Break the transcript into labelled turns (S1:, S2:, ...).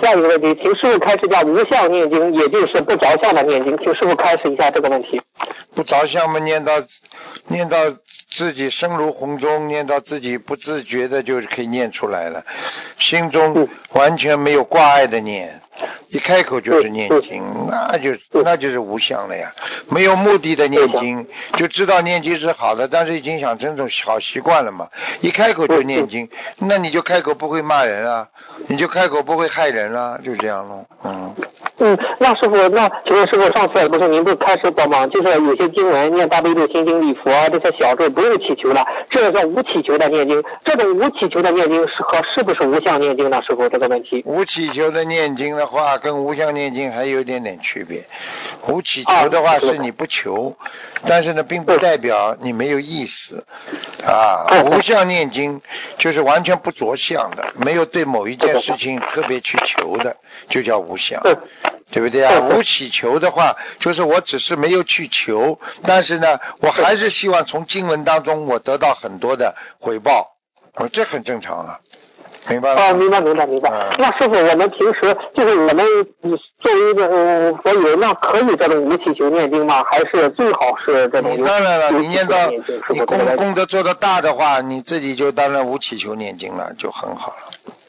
S1: 下一个问题，请师傅开示一下无相念经，也就是不着相的念经，请师傅开示一下这个问题。
S2: 不着相嘛，念到自己声如洪钟，念到自己不自觉的就可以念出来了，心中完全没有挂碍的念，一开口就是念经，那就是无相了呀。没有目的的念经，就知道念经是好的，但是已经养成种好习惯了嘛，一开口就念经，那你就开口不会骂人啊，你就开口不会害人啊，就这样咯。
S1: 那师傅，请问师傅，上次不是您不开始过吗？就是有些经文念大悲咒、心经、礼佛这些小咒不用祈求了，这叫无祈求的念经。这种无祈求的念经是不是无相念经呢？师傅，这个问题。
S2: 无祈求的念经的话，跟无相念经还有一点点区别。无祈求的话是你不求，但是呢，并不代表你没有意思啊。无相念经就是完全不着相的，没有对某一件事情特别去求的，就叫无相。对不对啊？无祈求的话，就是我只是没有去求，但是呢，我还是希望从经文当中我得到很多的回报，这很正常啊，明白吗？
S1: 明白。那师傅，我们平时就是我们作为一个佛友，那可以这种无祈求念经吗？还是最好是这种？
S2: 当然了，你念到你功德做得大的话，你自己就当然无祈求念经了，就很好了。